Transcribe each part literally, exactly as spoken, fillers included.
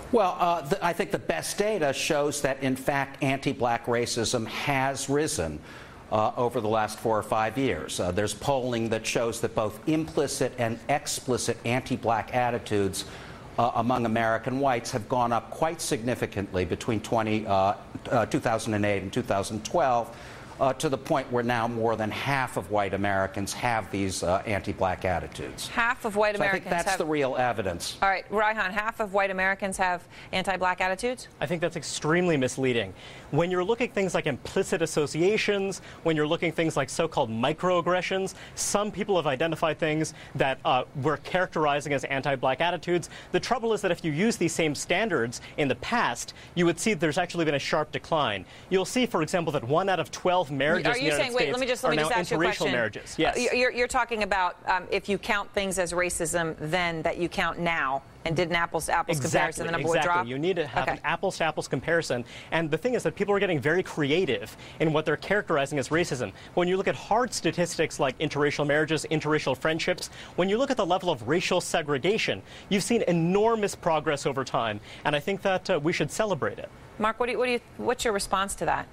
Well, uh, the, I think the best data shows that, in fact, anti-black racism has risen uh, over the last four or five years. Uh, there's polling that shows that both implicit and explicit anti-black attitudes uh, among American whites have gone up quite significantly between twenty, uh, uh, two thousand eight and two thousand twelve. Uh, to the point where now more than half of white Americans have these uh, anti-black attitudes. Half of white so Americans I think that's have... the real evidence. All right, Reihan, half of white Americans have anti-black attitudes? I think that's extremely misleading. When you're looking at things like implicit associations, when you're looking at things like so-called microaggressions, some people have identified things that uh, we're characterizing as anti-black attitudes. The trouble is that if you use these same standards in the past, you would see that there's actually been a sharp decline. You'll see, for example, that one out of twelve marriages are you in the saying, United wait, States let me just, let me are just now ask you a question. interracial marriages. Yes. Uh, you're, you're talking about um, if you count things as racism, then that you count now, and did an apples-to-apples exactly, comparison, the number exactly. would drop? You need to have okay. an apples-to-apples comparison. And the thing is that people are getting very creative in what they're characterizing as racism. When you look at hard statistics like interracial marriages, interracial friendships, when you look at the level of racial segregation, you've seen enormous progress over time. And I think that uh, we should celebrate it. Mark, what do you, what do you, what's your response to that?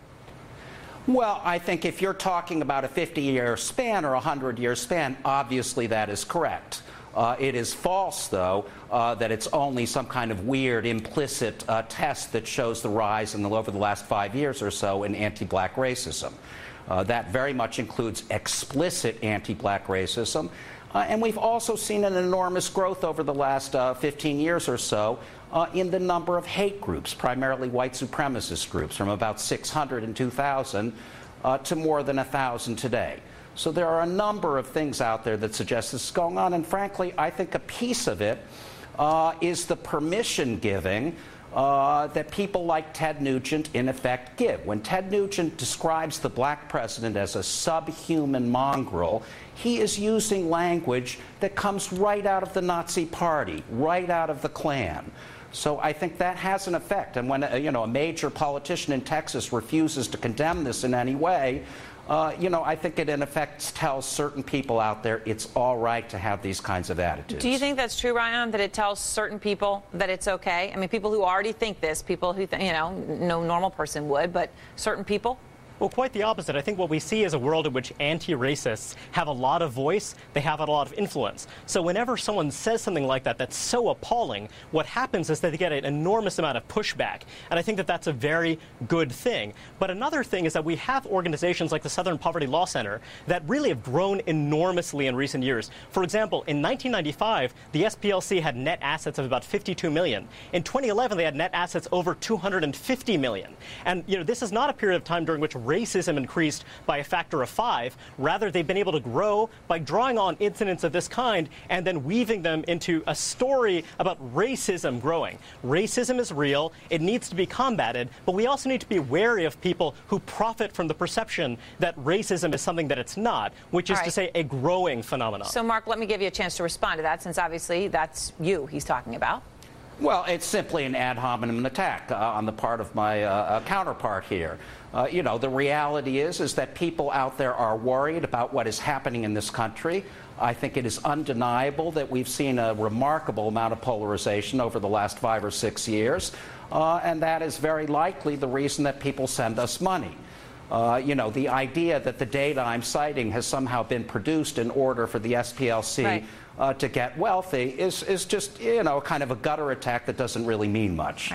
Well, I think if you're talking about a fifty-year span or a hundred-year span, obviously that is correct. Uh, it is false, though, uh, that it's only some kind of weird implicit uh, test that shows the rise in the, over the last five years or so in anti-black racism. Uh, that very much includes explicit anti-black racism. Uh, and we've also seen an enormous growth over the last uh, fifteen years or so uh, in the number of hate groups, primarily white supremacist groups, from about six hundred in two thousand uh, to more than one thousand today. So there are a number of things out there that suggest this is going on, and frankly, I think a piece of it uh, is the permission giving uh, that people like Ted Nugent in effect give. When Ted Nugent describes the black president as a subhuman mongrel, he is using language that comes right out of the Nazi Party, right out of the Klan. So I think that has an effect. And when uh, you know, a major politician in Texas refuses to condemn this in any way, Uh, you know, I think it in effect tells certain people out there it's all right to have these kinds of attitudes. Do you think that's true, Reihan, that it tells certain people that it's okay? I mean, people who already think this, people who, th you know, no normal person would, but certain people? Well, quite the opposite. I think what we see is a world in which anti-racists have a lot of voice, they have a lot of influence. So whenever someone says something like that that's so appalling, what happens is that they get an enormous amount of pushback. And I think that that's a very good thing. But another thing is that we have organizations like the Southern Poverty Law Center that really have grown enormously in recent years. For example, in nineteen ninety-five, the S P L C had net assets of about fifty-two million dollars. In twenty eleven, they had net assets over two hundred fifty million dollars. And, you know, this is not a period of time during which racism increased by a factor of five. Rather, they've been able to grow by drawing on incidents of this kind and then weaving them into a story about racism growing. Racism is real. It needs to be combated. But we also need to be wary of people who profit from the perception that racism is something that it's not, which is right. to say a growing phenomenon. So, Mark, let me give you a chance to respond to that, since obviously that's you he's talking about. Well, it's simply an ad hominem attack uh, on the part of my uh, counterpart here. Uh, you know, the reality is, is that people out there are worried about what is happening in this country. I think it is undeniable that we've seen a remarkable amount of polarization over the last five or six years, uh, and that is very likely the reason that people send us money. Uh, you know, the idea that the data I'm citing has somehow been produced in order for the S P L C right. uh, to get wealthy is, is just, you know, kind of a gutter attack that doesn't really mean much.